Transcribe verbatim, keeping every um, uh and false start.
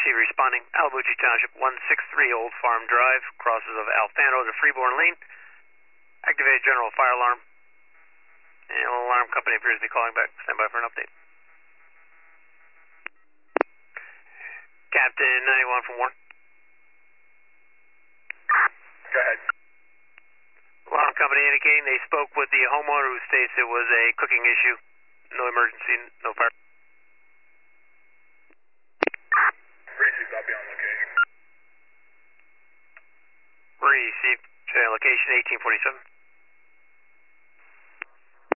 Received responding. Alamucci Township, one sixty-three Old Farm Drive, crosses of Alfano to Freeborn Lane. Activated general fire alarm. And alarm company appears to be calling back. Stand by for an update. Captain ninety-one from Warren. Go ahead. Alarm company indicating they spoke with the homeowner who states it was a cooking issue. No emergency, no fire. Received, I'll be on location. Received. Location eighteen forty-seven.